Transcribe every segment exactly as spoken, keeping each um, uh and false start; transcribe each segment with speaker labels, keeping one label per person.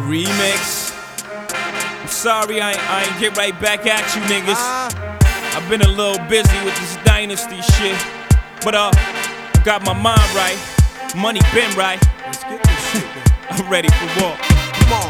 Speaker 1: Remix. I'm sorry I ain't, I ain't get right back at you niggas. I've been a little busy with this dynasty shit. But uh, I got my mind right. Money been right.
Speaker 2: Let's get this shit.
Speaker 1: I'm ready for war.
Speaker 2: Come on.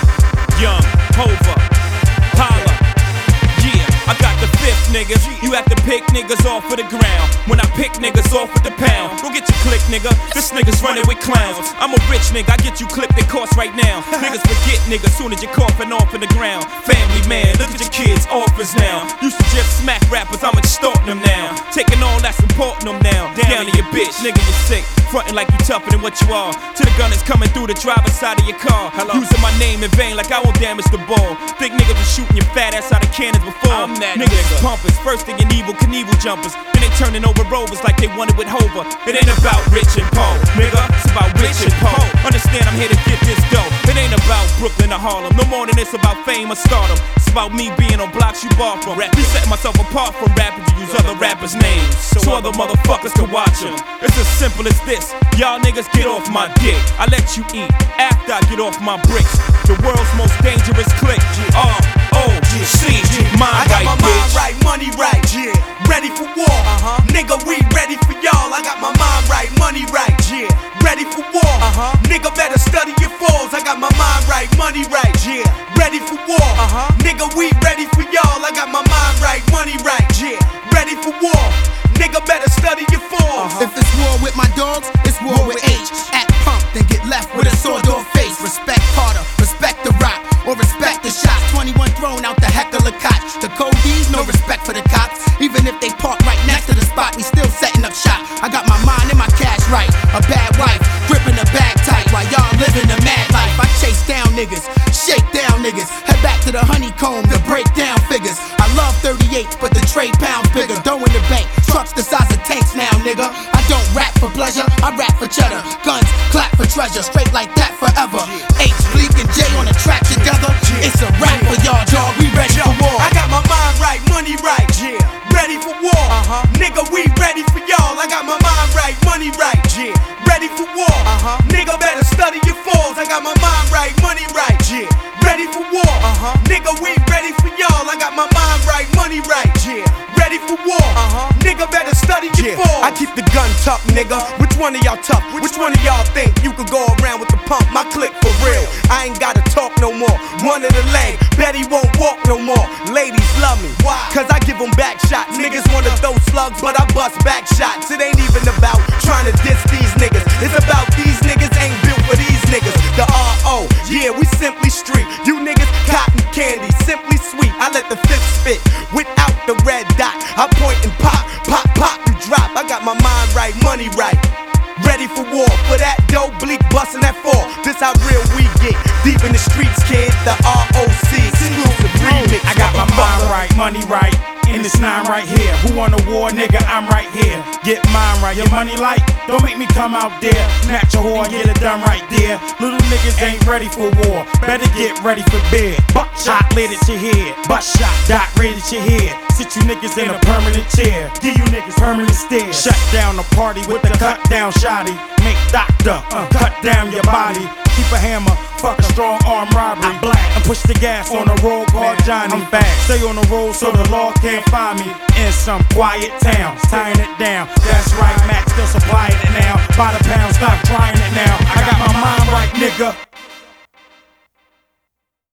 Speaker 1: Young, Hova, Holla. Yeah, I got the fifth, niggas. You have to pick niggas off of the ground. When I pick niggas off with the pound, go get your click, nigga. This nigga's running with clowns. I'm a rich nigga, I get you clipped in course right now. Niggas forget, nigga, soon as you're coughing off in the ground. Family man, look at your kids, orphans now. Used to just smack rappers, I'm extorting them now. Taking all that's important them now. Down to your bitch, nigga, you're sick. Frontin' like you tougher than what you are. To the gun is coming through the driver's side of your car. Hello. Using my name in vain like I won't damage the ball. Think niggas was shooting your fat ass out of cannons before. I'm that niggas nigga. Pumpers, first thing in evil Knievel jumpers. Then they turning over rovers like they wanted with Hova. It ain't about rich and poor, nigga. It's about rich and poor. Understand I'm here to get this dough. It ain't about Brooklyn or Harlem. No more than it's about fame or stardom. It's about me being on blocks you bought from. Be setting myself apart from rappers to use other rappers' names so other motherfuckers can watch them. It's as simple as this. Y'all niggas get off my dick. I let you eat after I get off my bricks. The world's most dangerous clique. R O C Mind
Speaker 2: I got
Speaker 1: right,
Speaker 2: my
Speaker 1: bitch.
Speaker 2: mind right, money right. Yeah. Ready for war. Uh-huh. Nigga, we ready for y'all. I got my mind right, money right. Yeah. Ready for war. Uh-huh. Nigga, better study your falls. I got my mind right, money right. Yeah. Ready for war. Uh-huh. Nigga, we ready for y'all. I got my mind right, money right. Yeah. Ready for war. Nigga, better study your falls.
Speaker 3: Uh-huh. If it's war with my dogs, it's war, war with H. Act punk, then get left with a sword or face. Respect Carter, respect the rock, or respect the shots. twenty-one thrown out the heckler cot. The Codees, no respect for the cops. Even if they park right next to the spot, we still setting up shop. I got my mind and my cash right. A bad wife, gripping the bag tight while y'all living the mad life. I chase down niggas, shake down niggas. Head back to the honeycomb to break down figures. I love thirty-eights, but the trade pounds bigger. Dough in the bank, trucks the size of tanks now, nigga. I don't rap for pleasure, I rap for cheddar. Guns, clap for treasure, straight like that forever. H, Bleak, and J on the track together. It's a rap for y'all, dog. We ready for war.
Speaker 2: I got my mind right, money right. Yeah. Ready for war. Uh-huh. Nigga, we ready for y'all. I got my mind right, money right. Yeah. Ready for war. Uh-huh. Nigga, better study your falls. I got my mind right, money right. Yeah. Ready for war. Uh-huh. Nigga, we ready for y'all. I got my mind right, money right. Yeah. Ready for war. Uh-huh. Nigga, better study your
Speaker 4: yeah.
Speaker 2: falls.
Speaker 4: I keep the gun tough, nigga. Which one of y'all tough? Which one of y'all think you could go around with the pump? My click for real. I ain't gotta talk no more. One of the leg, Betty won't walk no more. Ladies love me, why? Cause I give them back shots. Niggas wanna throw slugs, but I bust back shots. It ain't even about trying to diss these niggas. It's about these niggas ain't built for these niggas. The R O, yeah, we simply street. You niggas cotton candy, simply sweet. I let the fifth spit without the red dot. I point and pop, pop, pop, you drop. I got my mind right, money right. Ready for war, for that dope Bleak bustin' that four. This how real we get, deep in the streets, kid. The R O C, exclusive remix.
Speaker 5: I got my mind right, money right, in this nine right here. Who want a war, nigga? I'm right here. Get mine right, your money light. Don't make me come out there, snatch a whore and get it done right there. Little niggas ain't ready for war, better get ready for bed. Buckshot laid at your head, butt shot, dot right at your head. Sit you niggas in a permanent chair, give you niggas permanent stairs. Shut down the party with the cut down shotty. Make doctor, uh, cut down your body. Keep a hammer, fuck a strong arm robbery. I black and push the gas on the road called Johnny. I'm fast, stay on the road so the law can't find me. In some quiet town, tying it down. That's right, Max still supplying it now. By the pound, stop trying it now. I got my mind right, nigga.